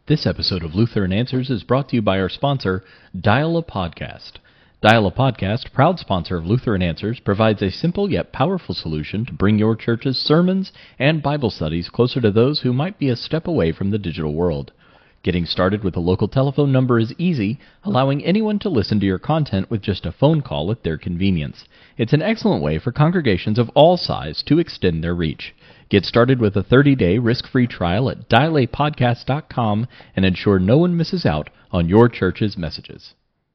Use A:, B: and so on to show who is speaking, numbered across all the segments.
A: This episode of Lutheran Answers is brought to you by our sponsor, Dial a Podcast. Dial a Podcast, proud sponsor of Lutheran Answers, provides a simple yet powerful solution to bring your church's sermons and Bible studies closer to those who might be a step away from the digital world. Getting started with a local telephone number is easy, allowing anyone to listen to your content with just a phone call at their convenience. It's an excellent way for congregations of all size to extend their reach. Get started with a 30-day risk-free trial at dialapodcast.com and ensure no one misses out on your church's messages.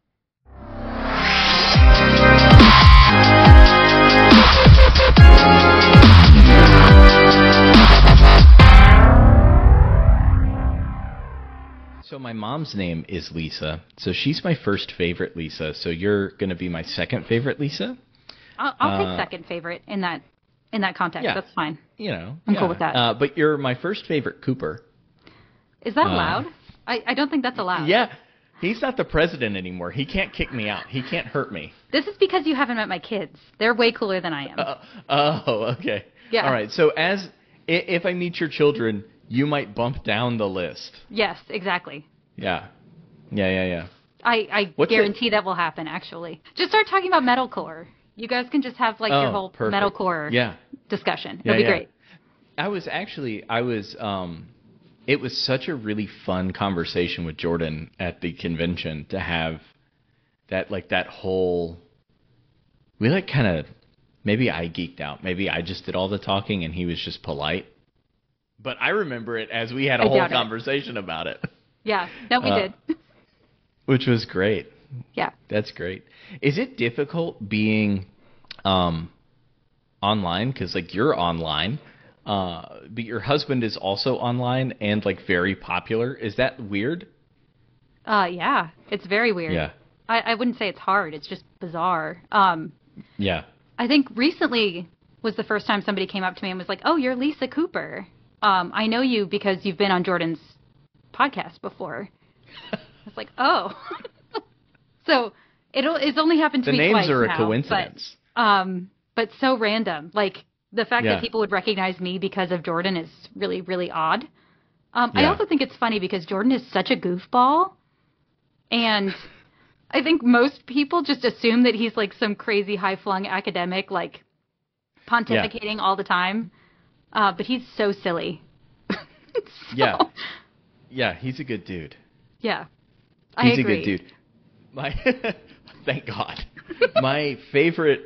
A: So my mom's name is Lisa, so she's my first favorite Lisa, so you're going to be my second favorite Lisa?
B: I'll take second favorite in that context.
A: Yeah.
B: That's fine.
A: You know,
B: I'm cool with that.
A: But you're my first favorite Cooper.
B: Is that allowed? I don't think that's allowed.
A: Yeah. He's not the president anymore. He can't kick me out. He can't hurt me.
B: This is because you haven't met my kids. They're way cooler than I am.
A: Oh, okay.
B: Yeah.
A: All right. So if I meet your children, you might bump down the list.
B: Yes, exactly.
A: Yeah.
B: I guarantee that will happen, actually. Just start talking about metalcore. You guys can just have your whole
A: perfect.
B: metalcore discussion. It'll be great.
A: It was such a really fun conversation with Jordan at the convention to have that whole, maybe I geeked out. Maybe I just did all the talking and he was just polite. But I remember it as we had a whole conversation about it.
B: Yeah, no, we did.
A: Which was great.
B: Yeah.
A: That's great. Is it difficult being online? Because, you're online, but your husband is also online and, very popular. Is that weird?
B: Yeah, it's very weird.
A: Yeah.
B: I wouldn't say it's hard. It's just bizarre.
A: Yeah.
B: I think recently was the first time somebody came up to me and was like, "Oh, you're Lisa Cooper. I know you because you've been on Jordan's podcast before." I was like, "Oh." So it's only happened to me twice now.
A: The names are a coincidence.
B: But so random. The fact that people would recognize me because of Jordan is really, really odd. I also think it's funny because Jordan is such a goofball. And I think most people just assume that he's some crazy high-flung academic, pontificating all the time. But he's so silly.
A: Yeah, he's a good dude.
B: Yeah,
A: he's
B: I agree.
A: a good dude. Thank God. My favorite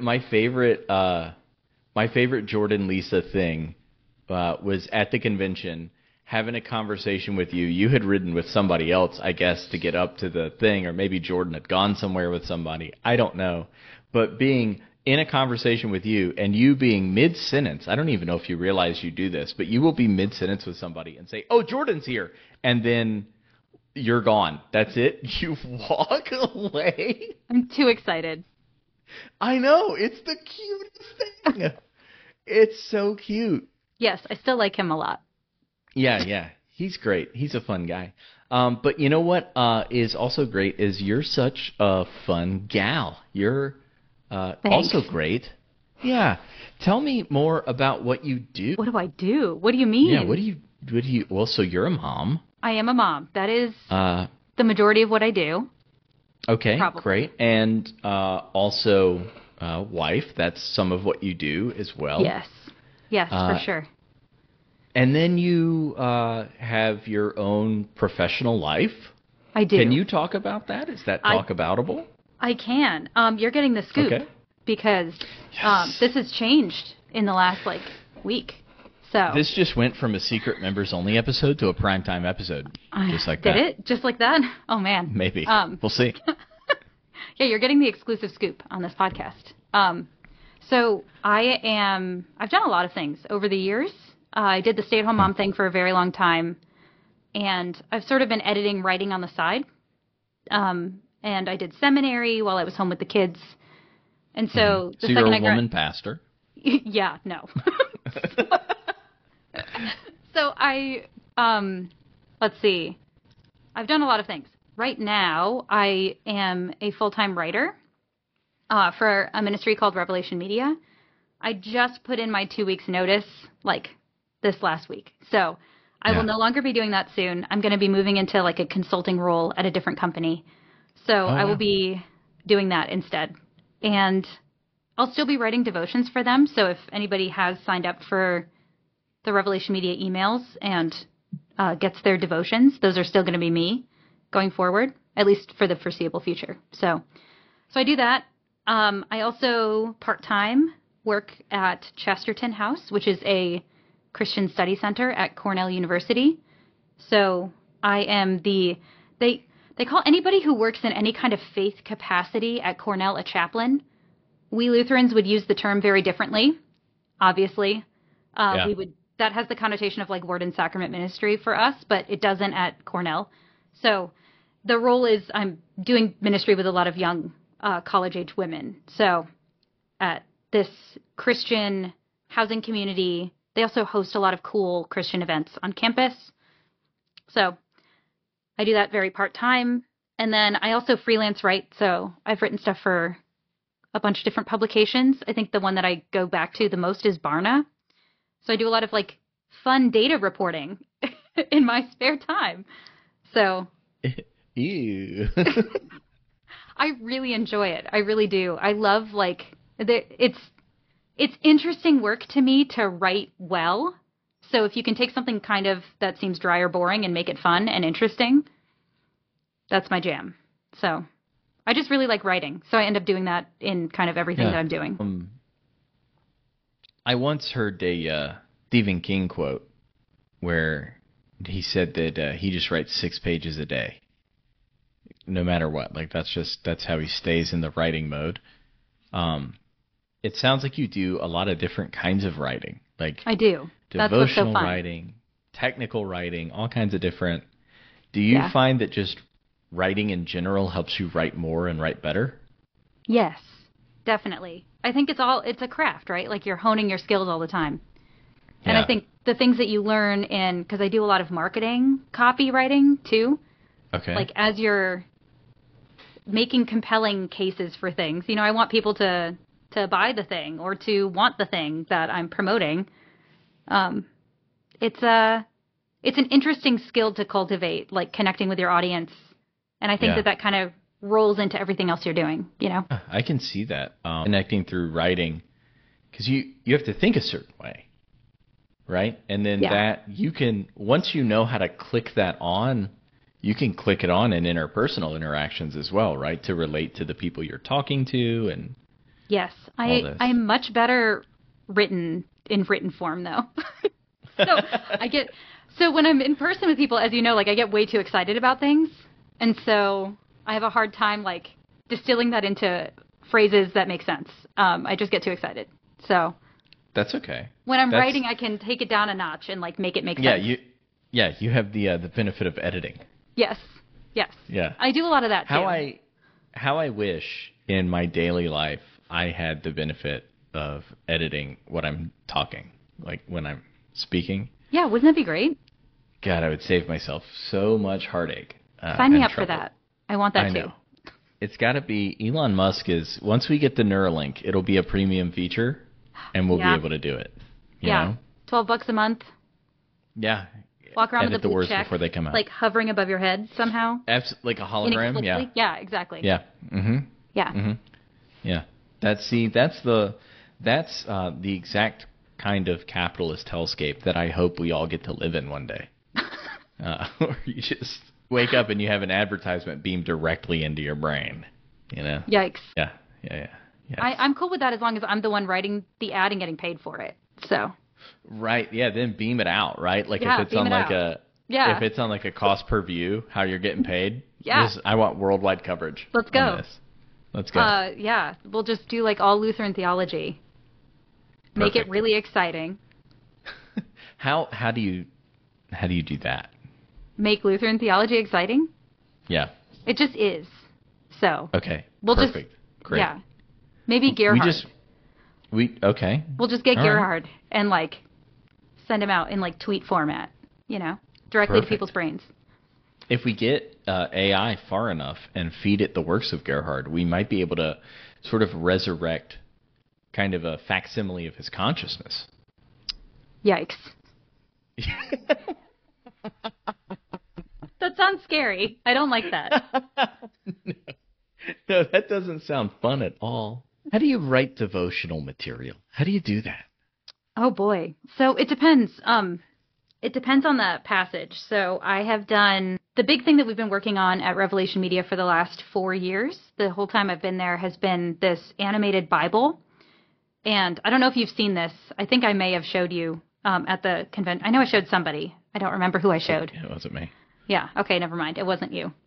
A: Jordan Lisa thing was at the convention having a conversation with you. You had ridden with somebody else, I guess, to get up to the thing, or maybe Jordan had gone somewhere with somebody. I don't know. But being in a conversation with you and you being mid-sentence, I don't even know if you realize you do this, but you will be mid-sentence with somebody and say, "Oh, Jordan's here," and then you're gone. That's it. You walk away.
B: I'm too excited.
A: I know. It's the cutest thing. It's so cute.
B: Yes, I still like him a lot.
A: Yeah. He's great. He's a fun guy. But you know what is also great is you're such a fun gal. You're also great. Yeah. Tell me more about what you do.
B: What do I do? What do you mean?
A: Yeah, what do you well, so you're a mom.
B: I am a mom. That is the majority of what I do.
A: Okay,
B: probably.
A: Great. And also wife. That's some of what you do as well.
B: Yes, for sure.
A: And then you have your own professional life.
B: I do.
A: Can you talk about that? Is that talk-aboutable?
B: I can. You're getting the scoop because this has changed in the last week. So
A: this just went from a secret members-only episode to a primetime episode, just like that.
B: Did it? Just like that? Oh, man.
A: Maybe. We'll see.
B: Yeah, you're getting the exclusive scoop on this podcast. So I've done a lot of things over the years. I did the stay-at-home mom thing for a very long time, and I've sort of been editing, writing on the side. And I did seminary while I was home with the kids. And so
A: So you're a woman pastor?
B: Yeah, no. So let's see. I've done a lot of things. Right now, I am a full-time writer for a ministry called Revelation Media. I just put in my 2 weeks notice, this last week. So I will no longer be doing that soon. I'm going to be moving into like a consulting role at a different company. So I will be doing that instead. And I'll still be writing devotions for them. So if anybody has signed up for the Revelation Media emails and gets their devotions, those are still going to be me going forward, at least for the foreseeable future. So I do that. I also part-time work at Chesterton House, which is a Christian study center at Cornell University. So I am they call anybody who works in any kind of faith capacity at Cornell a chaplain. We Lutherans would use the term very differently, obviously. That has the connotation of like word and sacrament ministry for us, but it doesn't at Cornell. So the role is I'm doing ministry with a lot of young college-age women. So at this Christian housing community, they also host a lot of cool Christian events on campus. So I do that very part-time. And then I also freelance write. So I've written stuff for a bunch of different publications. I think the one that I go back to the most is Barna. So I do a lot of like fun data reporting in my spare time. So
A: ew.
B: I really enjoy it. I really do. I love like it's interesting work to me to write well. So if you can take something kind of that seems dry or boring and make it fun and interesting, that's my jam. So I just really like writing. So I end up doing that in kind of everything that I'm doing.
A: I once heard a Stephen King quote where he said that he just writes 6 pages a day, no matter what. Like that's how he stays in the writing mode. It sounds like you do a lot of different kinds of writing. Like
B: I do.
A: Devotional
B: That's what's so fun.
A: writing, technical writing, all kinds of different. Do you find that just writing in general helps you write more and write better?
B: Yes, definitely. I think it's a craft, right? Like you're honing your skills all the time. And I think the things that you learn because I do a lot of marketing copywriting too.
A: Okay.
B: Like as you're making compelling cases for things, I want people to buy the thing or to want the thing that I'm promoting. It's an interesting skill to cultivate, like connecting with your audience. And I think that kind of rolls into everything else you're doing,
A: I can see that. Connecting through writing, because you have to think a certain way, right? And then that you can, once you know how to click that on, you can click it on in interpersonal interactions as well, right? To relate to the people you're talking to and
B: yes, I'm much better in written form though. So when I'm in person with people, as you know, like I get way too excited about things. And so I have a hard time like distilling that into phrases that make sense. I just get too excited. So
A: that's okay.
B: When I'm writing, I can take it down a notch and like make it make sense.
A: You have the benefit of editing.
B: Yes. Yeah. I do a lot of that too.
A: How I wish in my daily life I had the benefit of editing what I'm talking, like when I'm speaking.
B: Yeah, wouldn't that be great?
A: God, I would save myself so much heartache.
B: Sign me up for that. I want that too.
A: Know. It's got to be Elon Musk once we get the Neuralink, it'll be a premium feature, and we'll be able to do it. You know?
B: $12 a month.
A: Yeah.
B: Walk around with a blue check
A: before they come out.
B: Like hovering above your head somehow.
A: Like a hologram. Yeah.
B: Yeah, exactly.
A: Yeah. Mm-hmm.
B: Yeah.
A: Mm-hmm. Yeah. That's the exact kind of capitalist hellscape that I hope we all get to live in one day. Where you just wake up and you have an advertisement beamed directly into your brain.
B: Yikes.
A: Yeah.
B: I'm cool with that as long as I'm the one writing the ad and getting paid for it. So.
A: Right. Yeah. Then beam it out. Right. Like if it's on if it's on like a cost per view, how you're getting paid.
B: Yeah.
A: I want worldwide coverage.
B: Let's go.
A: Let's go.
B: Yeah. We'll just do like all Lutheran theology. Perfect. Make it really exciting.
A: How do you do that?
B: Make Lutheran theology exciting?
A: Yeah.
B: It just is. So.
A: Okay.
B: We'll
A: perfect. Great.
B: Yeah. Maybe Gerhard.
A: Okay.
B: We'll just get Gerhard and like send him out in like tweet format, directly to people's brains.
A: If we get AI far enough and feed it the works of Gerhard, we might be able to sort of resurrect kind of a facsimile of his consciousness.
B: Yikes. That sounds scary. I don't like that.
A: No, that doesn't sound fun at all. How do you write devotional material? How do you do that?
B: Oh boy. So it depends. It depends on the passage. So I have done the big thing that we've been working on at Revelation Media for the last 4 years. The whole time I've been there has been this animated Bible. And I don't know if you've seen this. I think I may have showed you at the convention. I know I showed somebody. I don't remember who I showed.
A: It wasn't me.
B: Yeah. Okay. Never mind. It wasn't you.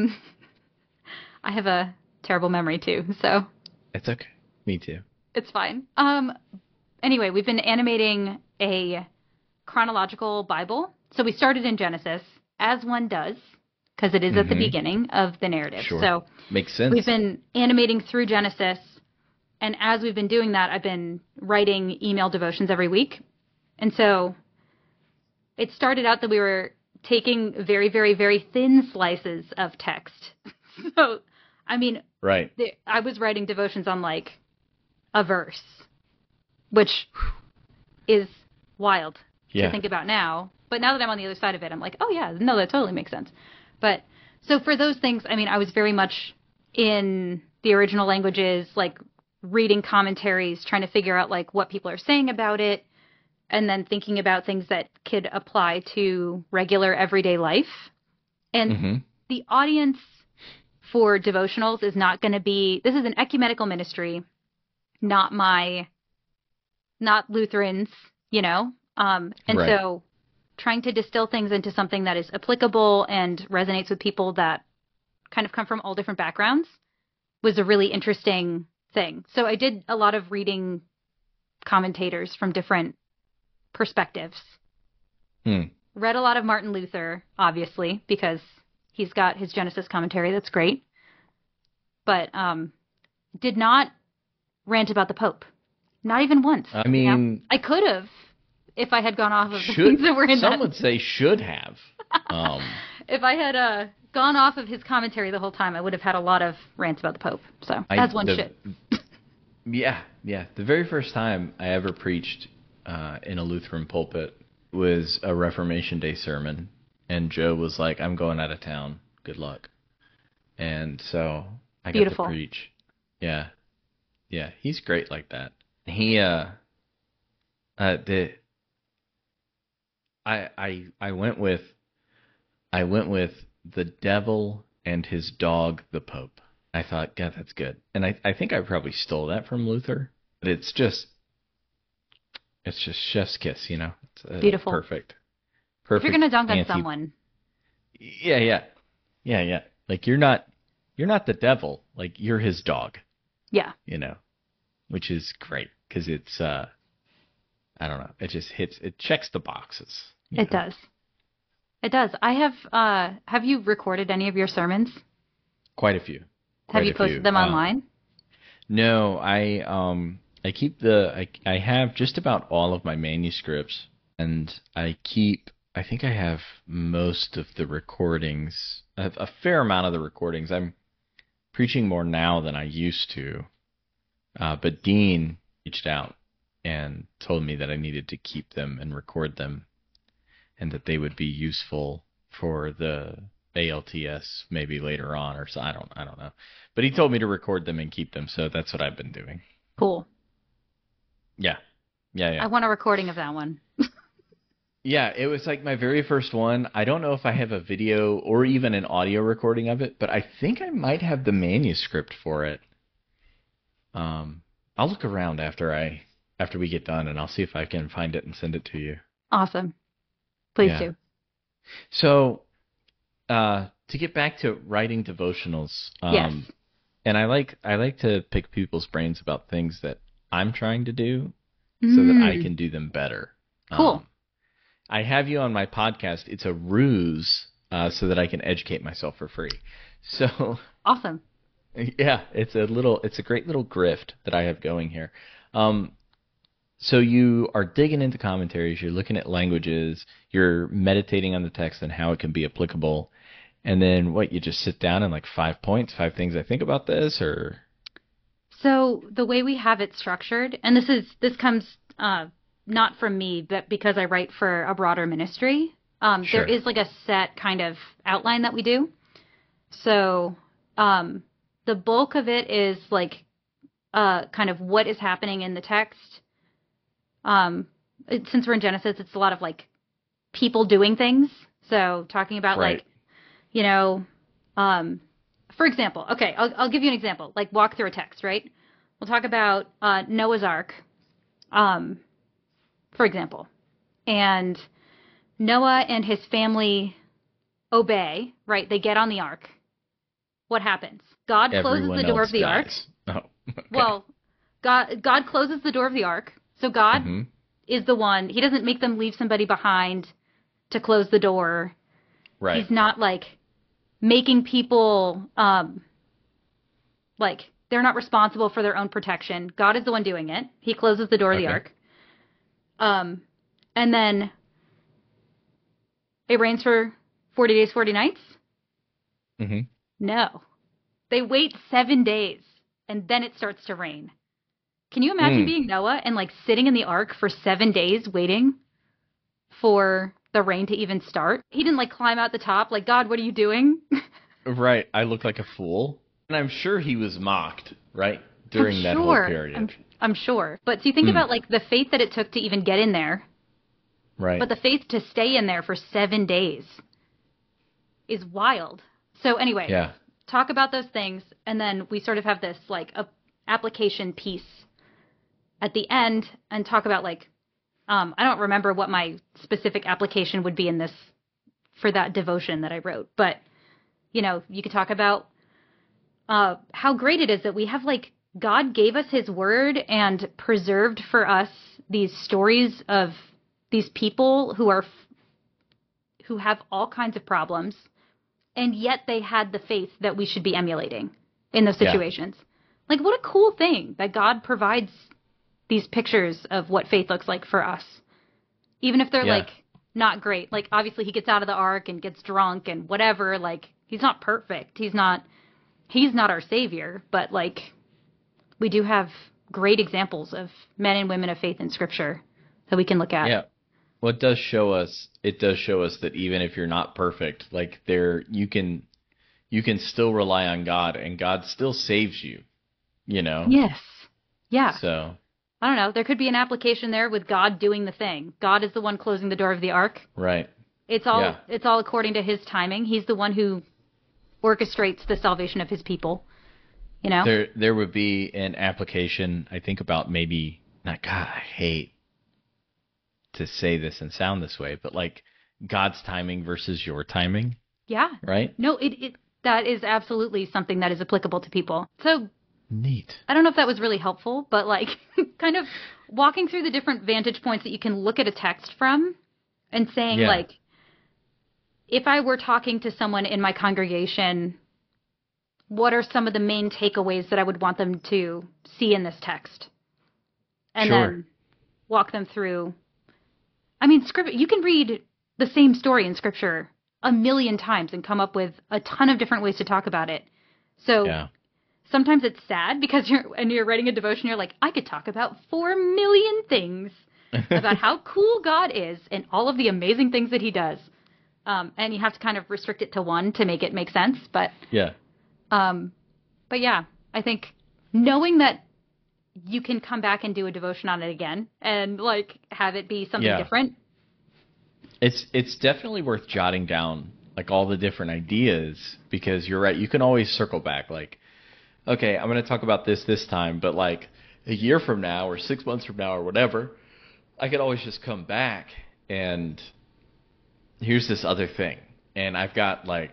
B: I have a terrible memory too, so.
A: It's okay. Me too.
B: It's fine. Anyway, we've been animating a chronological Bible. So we started in Genesis, as one does, because it is at the beginning of the narrative.
A: Sure.
B: So
A: makes sense.
B: We've been animating through Genesis, and as we've been doing that, I've been writing email devotions every week. And so it started out that we were taking very, very, very thin slices of text. So, I mean,
A: right.
B: I was writing devotions on like a verse, which is wild to think about now. But now that I'm on the other side of it, I'm like, oh yeah, no, that totally makes sense. But so for those things, I mean, I was very much in the original languages, like reading commentaries, trying to figure out like what people are saying about it, and then thinking about things that could apply to regular everyday life. And the audience for devotionals is not going to be, this is an ecumenical ministry, not Lutherans, you know? And so trying to distill things into something that is applicable and resonates with people that kind of come from all different backgrounds was a really interesting thing. So I did a lot of reading commentators from different perspectives. Read a lot of Martin Luther, obviously, because he's got his Genesis commentary that's great. But did not rant about the Pope. Not even once.
A: I mean, you know?
B: I could have if I had gone off of the things that were in
A: some would say should have.
B: If I had gone off of his commentary the whole time, I would have had a lot of rants about the Pope. So as one should.
A: Yeah. The very first time I ever preached in a Lutheran pulpit was a Reformation Day sermon, and Joe was like, "I'm going out of town. Good luck." And so I got to preach. Yeah, he's great like that. I went with the devil and his dog, the Pope. I thought, God, that's good. And I think I probably stole that from Luther, but it's just chef's kiss, you know? It's
B: beautiful.
A: Perfect.
B: If you're going to dunk on someone.
A: Yeah. Like you're not the devil, like you're his dog.
B: Yeah.
A: You know, which is great because it's, I don't know, it just it checks the boxes.
B: It does. It does. I have you recorded any of your sermons?
A: Quite a few.
B: Have you posted them online?
A: No, I keep I have just about all of my manuscripts, and I think I have most of the recordings, a fair amount of the recordings. I'm preaching more now than I used to, but Dean reached out and told me that I needed to keep them and record them, and that they would be useful for the ALTS maybe later on, or so I don't know. But he told me to record them and keep them, so that's what I've been doing.
B: Cool.
A: Yeah.
B: I want a recording of that one.
A: Yeah, it was like my very first one. I don't know if I have a video or even an audio recording of it, but I think I might have the manuscript for it. I'll look around after we get done, and I'll see if I can find it and send it to you.
B: Awesome. Please do.
A: So, to get back to writing devotionals,
B: yes.
A: And I like to pick people's brains about things that I'm trying to do so that I can do them better.
B: Cool.
A: I have you on my podcast. It's a ruse so that I can educate myself for free. So
B: awesome.
A: Yeah, it's a great little grift that I have going here. So you are digging into commentaries, you're looking at languages, you're meditating on the text and how it can be applicable. And then you just sit down and 5 points, 5 things I think about this, or?
B: So the way we have it structured, and this comes not from me, but because I write for a broader ministry, There is like a set kind of outline that we do. So the bulk of it is like kind of what is happening in the text. Since we're in Genesis, it's a lot of like people doing things. So talking about like, you know, for example, okay, I'll give you an example, like walk through a text, right? We'll talk about Noah's Ark, for example. And Noah and his family obey, right? They get on the ark. What happens? God closes the door of the ark.
A: Oh, okay.
B: Well, God closes the door of the ark. So God is the one. He doesn't make them leave somebody behind to close the door.
A: Right.
B: He's not like making people like they're not responsible for their own protection. God is the one doing it. He closes the door of the ark. And then it rains for 40 days, 40 nights?
A: Mm-hmm.
B: No. They wait 7 days, and then it starts to rain. Can you imagine being Noah and, like, sitting in the ark for 7 days waiting for the rain to even start? He didn't, like, climb out the top, like, God, what are you doing?
A: Right. I look like a fool. And I'm sure he was mocked, right, during that whole period.
B: I'm sure. But so you think about, like, the faith that it took to even get in there.
A: Right.
B: But the faith to stay in there for 7 days is wild. So anyway, talk about those things, and then we sort of have this like a application piece at the end, and talk about like I don't remember what my specific application would be in this for that devotion that I wrote, but you know, you could talk about how great it is that we have like God gave us His word and preserved for us these stories of these people who have all kinds of problems, and yet they had the faith that we should be emulating in those situations. Like, what a cool thing that God provides these pictures of what faith looks like for us, even if they're like not great. Like, obviously he gets out of the ark and gets drunk and whatever. Like, he's not perfect. He's not our savior, but like we do have great examples of men and women of faith in Scripture that we can look at.
A: Yeah. Well, it does show us that even if you're not perfect, like you can still rely on God, and God still saves you, you know?
B: Yes. Yeah.
A: So
B: I don't know. There could be an application there with God doing the thing. God is the one closing the door of the ark.
A: Right.
B: It's all according to His timing. He's the one who orchestrates the salvation of His people. You know?
A: There would be an application, I think, about maybe not God, I hate to say this and sound this way, but like God's timing versus your timing.
B: Yeah.
A: Right?
B: No, that is absolutely something that is applicable to people. So
A: neat.
B: I don't know if that was really helpful, but like kind of walking through the different vantage points that you can look at a text from and saying like, if I were talking to someone in my congregation, what are some of the main takeaways that I would want them to see in this text? And then walk them through. I mean, Scripture, you can read the same story in Scripture a million times and come up with a ton of different ways to talk about it. So sometimes it's sad because you're writing a devotion, you're like, I could talk about 4 million things about how cool God is and all of the amazing things that He does. And you have to kind of restrict it to one to make it make sense. But I think knowing that you can come back and do a devotion on it again and like have it be something different.
A: It's definitely worth jotting down like all the different ideas, because you're right. You can always circle back like, okay, I'm going to talk about this time, but like a year from now or 6 months from now or whatever, I could always just come back and here's this other thing. And I've got like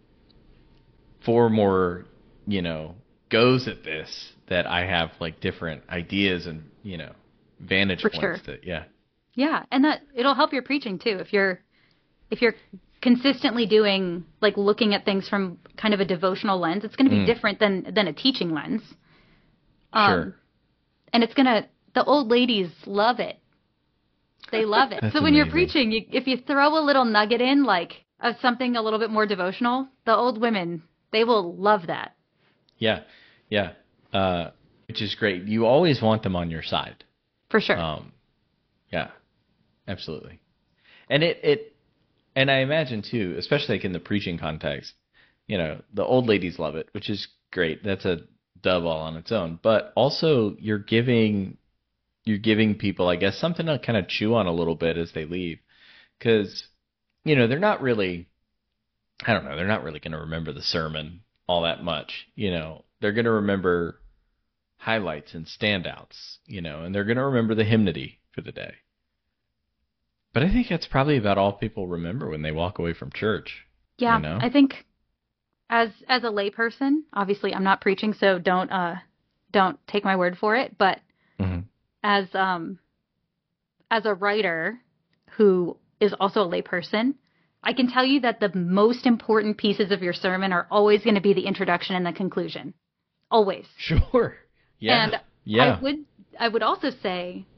A: 4 more, goes at this that I have like different ideas and, vantage points.
B: Sure.
A: Yeah,
B: and that it'll help your preaching too if you're consistently doing like looking at things from kind of a devotional lens. It's going to be different than a teaching lens.
A: Sure.
B: And the old ladies love it. They love it. So when you're preaching, if you throw a little nugget in like of something a little bit more devotional, the old women, they will love that.
A: Yeah. Which is great. You always want them on your side.
B: For sure.
A: Yeah, absolutely. And it And I imagine too, especially like in the preaching context, the old ladies love it, which is great. That's a dub all on its own. But also you're giving people, I guess, something to kind of chew on a little bit as they leave. Because, they're not really, I don't know, they're not really going to remember the sermon all that much. They're going to remember highlights and standouts, and they're going to remember the hymnody for the day. But I think that's probably about all people remember when they walk away from church.
B: Yeah, I think as a layperson, obviously I'm not preaching, so don't take my word for it. But as a writer who is also a layperson, I can tell you that the most important pieces of your sermon are always going to be the introduction and the conclusion. Always.
A: Sure. Yeah.
B: And
A: yeah.
B: I would also say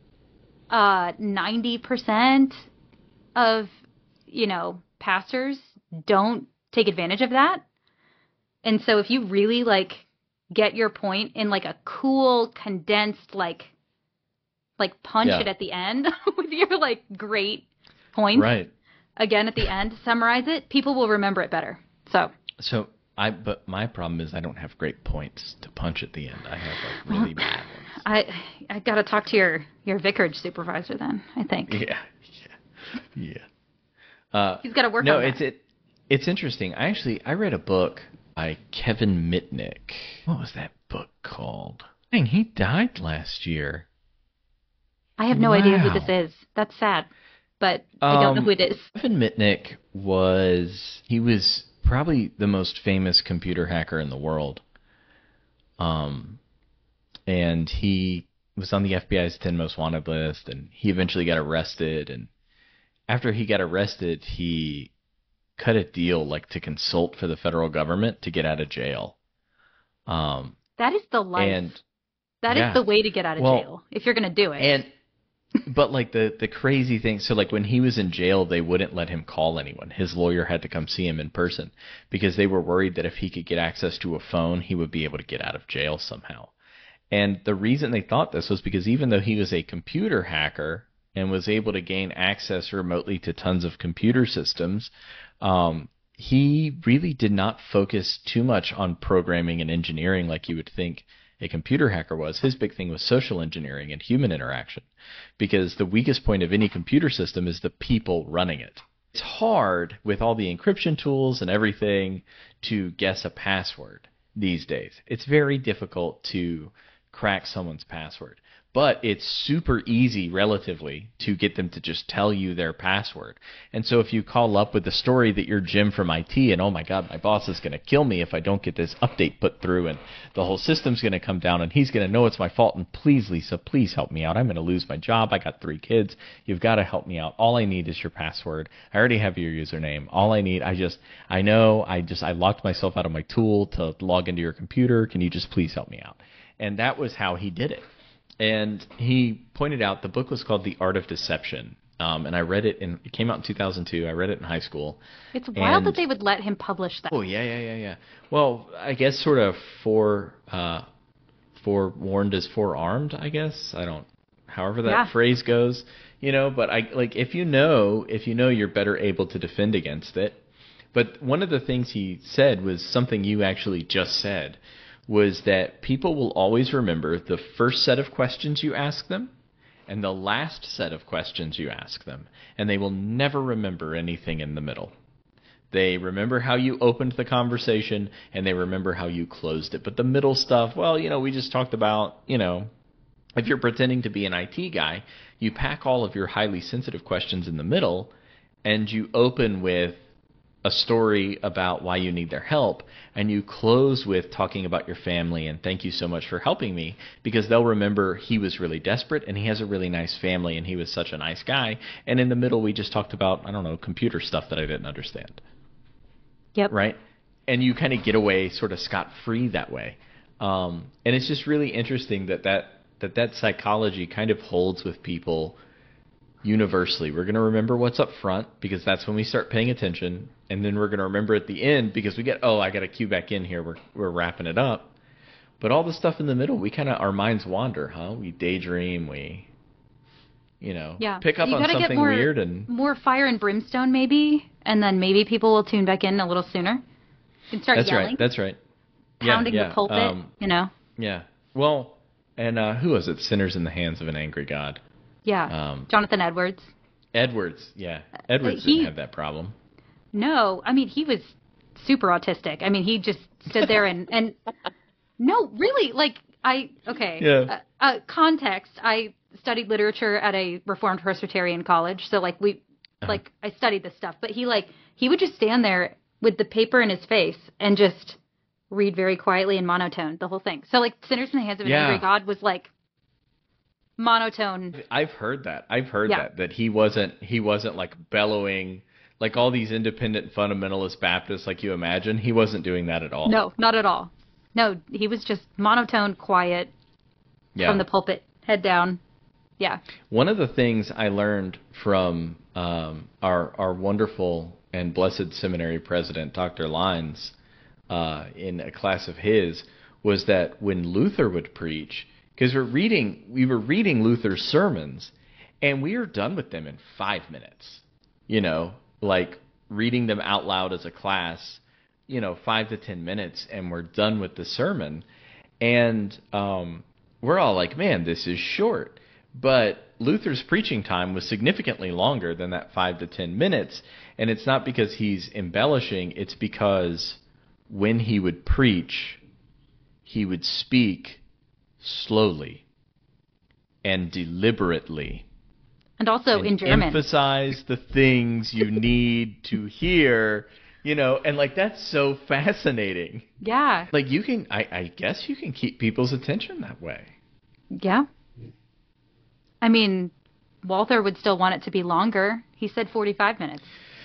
B: 90% of, pastors don't take advantage of that. And so if you really get your point in a cool, condensed, punch it at the end with your great points.
A: Right.
B: Again, at the end, summarize it. People will remember it better.
A: But my problem is I don't have great points to punch at the end. I have really bad ones.
B: I got to talk to your vicarage supervisor then, I think.
A: Yeah.
B: He's got to work on that.
A: No, it's interesting. I read a book by Kevin Mitnick. What was that book called? Dang, he died last year.
B: I have no idea who this is. That's sad, but I don't know who it is.
A: Kevin Mitnick was probably the most famous computer hacker in the world. And he was on the FBI's 10 Most Wanted list, and he eventually got arrested. And after he got arrested, he cut a deal to consult for the federal government to get out of jail.
B: That is the life. That is the way to get out of jail, if you're going to do it.
A: But the crazy thing, so when he was in jail, they wouldn't let him call anyone. His lawyer had to come see him in person because they were worried that if he could get access to a phone, he would be able to get out of jail somehow. And the reason they thought this was because even though he was a computer hacker and was able to gain access remotely to tons of computer systems, he really did not focus too much on programming and engineering like you would think a computer hacker was. His big thing was social engineering and human interaction, because the weakest point of any computer system is the people running it. It's hard with all the encryption tools and everything to guess a password these days. It's very difficult to crack someone's password. But it's super easy, relatively, to get them to just tell you their password. And so if you call up with the story that you're Jim from IT and, oh my God, my boss is going to kill me if I don't get this update put through, and the whole system's going to come down and he's going to know it's my fault, and please, Lisa, please help me out. I'm going to lose my job. I got 3 kids. You've got to help me out. All I need is your password. I already have your username. All I need, I locked myself out of my tool to log into your computer. Can you just please help me out? And that was how he did it. And he pointed out the book was called The Art of Deception. And I read it, it came out in 2002. I read it in high school.
B: It's wild that they would let him publish that.
A: Oh, yeah. Well, I guess sort of forewarned is forearmed, I guess. However that phrase goes, but if you know, you're better able to defend against it. But one of the things he said was something you actually just said, was that people will always remember the first set of questions you ask them and the last set of questions you ask them, and they will never remember anything in the middle. They remember how you opened the conversation, and they remember how you closed it. But the middle stuff, we just talked about, if you're pretending to be an IT guy, you pack all of your highly sensitive questions in the middle, and you open with a story about why you need their help, and you close with talking about your family and thank you so much for helping me, because they'll remember he was really desperate and he has a really nice family and he was such a nice guy, and in the middle we just talked about, computer stuff that I didn't understand.
B: Yep.
A: Right? And you kind of get away sort of scot-free that way. And it's just really interesting that psychology kind of holds with people universally. We're going to remember what's up front because that's when we start paying attention, and then we're going to remember at the end because we get, I got to cue back in here. We're wrapping it up. But all the stuff in the middle, our minds wander, huh? We daydream, we
B: Yeah.
A: pick up
B: You
A: on
B: gotta get
A: something weird and
B: more fire and brimstone maybe, and then maybe people will tune back in a little sooner. You can start yelling.
A: That's right.
B: Pounding the pulpit,
A: Yeah. Well, and who was it? Sinners in the Hands of an Angry God.
B: Yeah. Jonathan Edwards.
A: Yeah. Edwards didn't have that problem.
B: No, I mean, he was super autistic. I mean, he just stood there and no, really, context. I studied literature at a Reformed Presbyterian college, so I studied this stuff. But he would just stand there with the paper in his face and just read very quietly in monotone the whole thing. So Sinners in the Hands of an Angry God was monotone.
A: I've heard that he wasn't bellowing like all these independent fundamentalist Baptists like you imagine. He wasn't doing that at all.
B: No, not at all. No, he was just monotone, quiet from the pulpit, head down. Yeah. One
A: of the things I learned from our wonderful and blessed seminary president, Dr. Lines, in a class of his, was that when Luther would preach, because we were reading Luther's sermons, and we were done with them in 5 minutes. Reading them out loud as a class, 5 to 10 minutes, and we're done with the sermon. And we're all like, man, this is short. But Luther's preaching time was significantly longer than that 5 to 10 minutes. And it's not because he's embellishing. It's because when he would preach, he would speak slowly and deliberately.
B: And also in German.
A: Emphasize the things you need to hear, and that's so fascinating.
B: Yeah.
A: I guess you can keep people's attention that way.
B: Yeah. I mean, Walther would still want it to be longer. He said 45 minutes.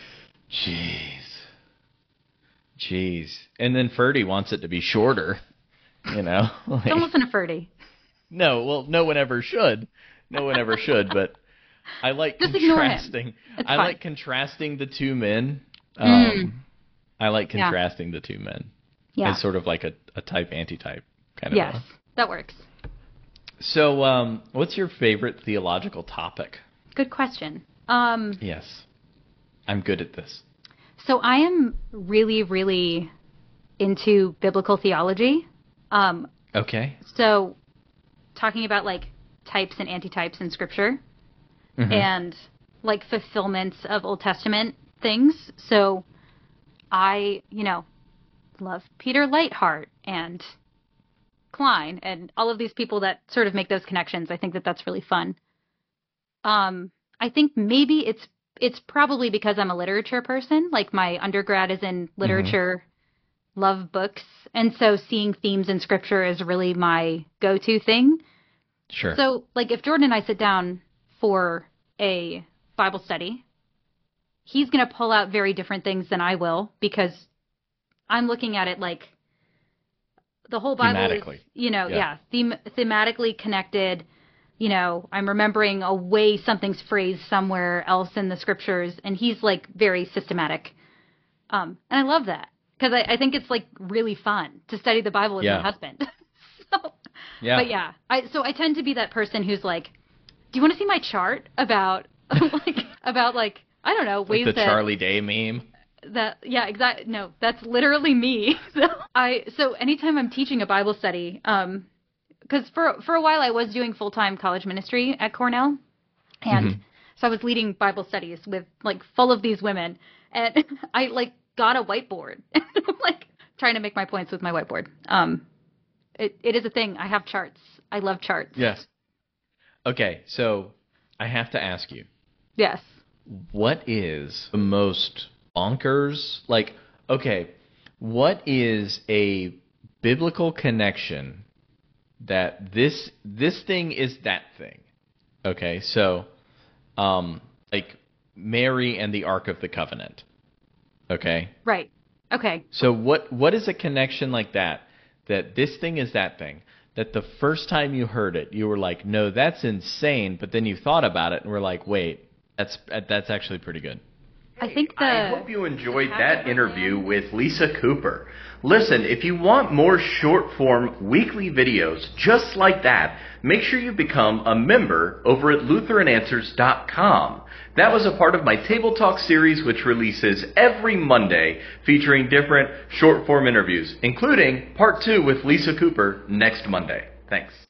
A: Jeez. And then Ferdy wants it to be shorter,
B: Don't listen to Ferdy.
A: No, well, no one ever should. But I like
B: just
A: contrasting. I like contrasting the two men. I like contrasting the two men.
B: Yeah.
A: As sort of like a type antitype kind of.
B: Yes, that works.
A: So, what's your favorite theological topic?
B: Good question.
A: Yes, I'm good at this.
B: So I am really, really into biblical theology.
A: Okay.
B: So, talking about types and antitypes in Scripture, and fulfillments of Old Testament things. So, I love Peter Leithart and Klein and all of these people that sort of make those connections. I think that that's really fun. I think maybe it's probably because I'm a literature person. My undergrad is in literature, love books, and so seeing themes in Scripture is really my go-to thing.
A: Sure.
B: So, if Jordan and I sit down for a Bible study, he's going to pull out very different things than I will because I'm looking at it the whole Bible
A: thematically.
B: Is, thematically connected. I'm remembering a way something's phrased somewhere else in the Scriptures, and he's very systematic. And I love that because I think it's really fun to study the Bible with my husband.
A: Yeah.
B: But yeah, I tend to be that person who's do you want to see my chart about about I don't know ways
A: the Charlie Day meme?
B: Exactly. No, that's literally me. So anytime I'm teaching a Bible study, because for a while I was doing full-time college ministry at Cornell, and so I was leading Bible studies with full of these women, and I got a whiteboard, and I'm trying to make my points with my whiteboard. It is a thing. I have charts. I love charts.
A: Yes. Okay, so I have to ask you.
B: Yes.
A: What is the most bonkers? What is a biblical connection that this thing is that thing? Okay, so Mary and the Ark of the Covenant. Okay?
B: Right. Okay.
A: So what is a connection like that this thing is that thing? That the first time you heard it, you were like, no, that's insane. But then you thought about it and were like, wait, that's actually pretty good. I hope you enjoyed that interview with Lisa Cooper. Listen, if you want more short-form weekly videos just like that, make sure you become a member over at LutheranAnswers.com. That was a part of my Table Talk series, which releases every Monday, featuring different short-form interviews, including Part 2 with Lisa Cooper next Monday. Thanks.